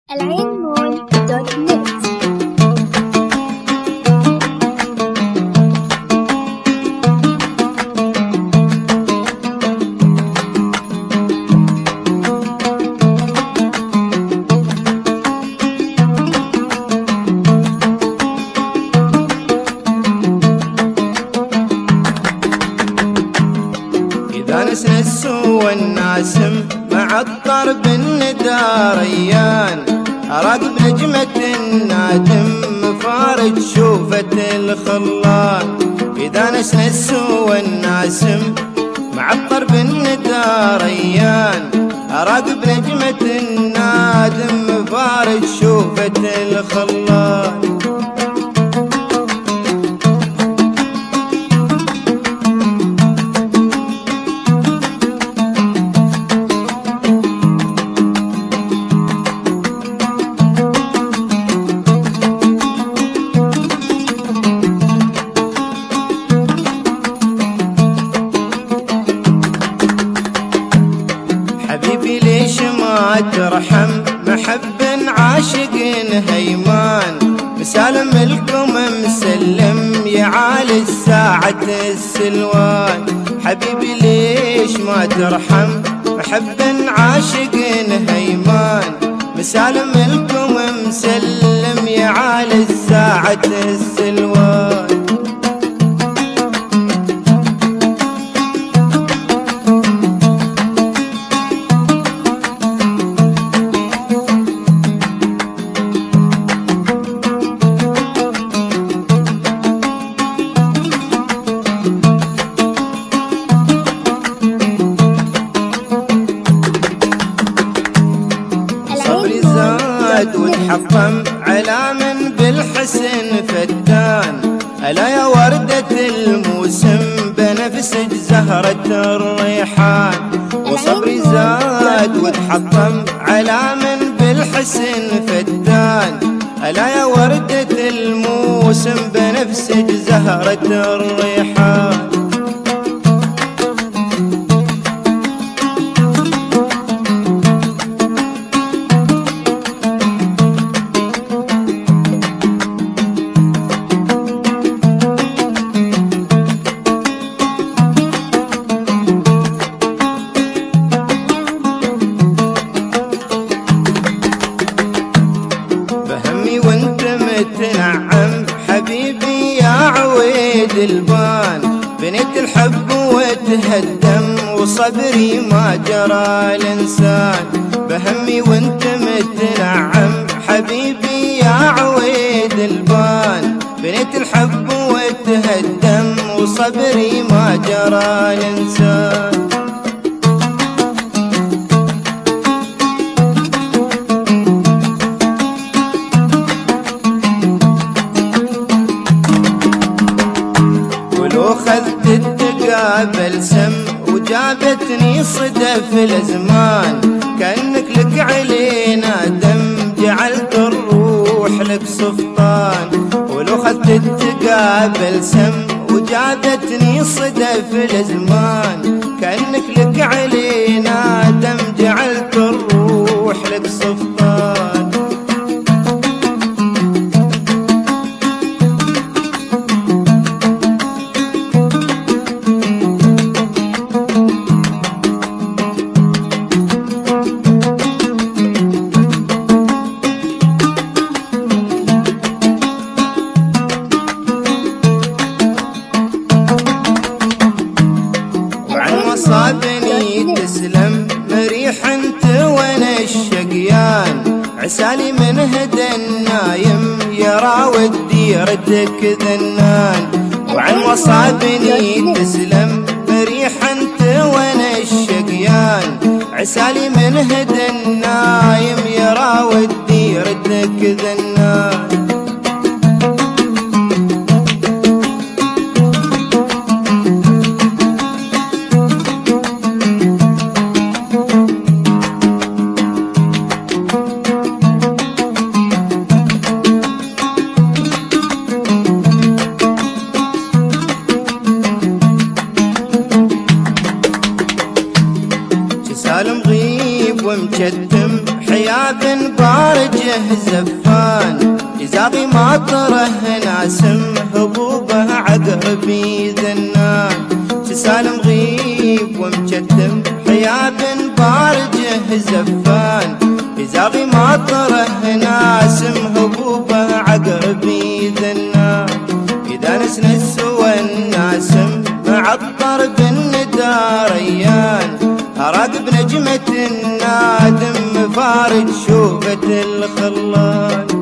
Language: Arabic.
العين.net. إذا نسنس والناسم مع الضرب الندى ريان، أراقب نجمة النادم فارج شوفة الخلان. إذا نسنس والناسم مع الضرب الندى ريان، أراقب نجمة النادم فارج شوفة الخلان. حبيبي ليش ما ترحم محب عاشق هيمان، مسالم لكم مسلم يعالج ساعة السلوان. حبيبي ليش ما ترحم محب عاشق هيمان، مسالم لكم مسلم يعالج ساعة السلوان. صبري زاد وتحطم على من بالحسن فتان، ألا يا وردة الموسم بنفسج زهرة الريحان. وصبري زاد وتحطم على من بالحسن فتان، ألا يا وردة الموسم بنفسج زهرة الريحان. بهمي وانت متنعم حبيبي يا عويد البان، بنيت الحب وتهدم وصبري ما جرى الانسان. بهمي وانت متنعم حبيبي يا عويد البان، بنيت الحب وتهدم وصبري ما جرى الانسان. وخذت التقابل سم وجابتني صدف الازمان، كأنك لك علينا دم جعلت الروح لك سفطان. ولو خذت التقابل سم وجابتني صدف الازمان، كأنك لك علينا دم جعلت الروح لك سفطان. صابني تسلم مريح انت وانا الشقيان، عسالي من هدى النايم يراود ديرتك ذنان. وعن وصابني تسلم مريح انت وانا الشقيان، عسالي من هدى النايم يراود ديرتك ذنان. سالم غيب ومكتم حياة بارج زفان يزاغي مطره ناسم هبوبه عقربي ذنان سالم غيب ومكتم حياب بارجه زفان يزاغي مطره ناسم هبوبه عقربي ذنان إذا نسنس والناسم معطر بالندى ريان أراقب نجمة النادم فارج شوفة الخلان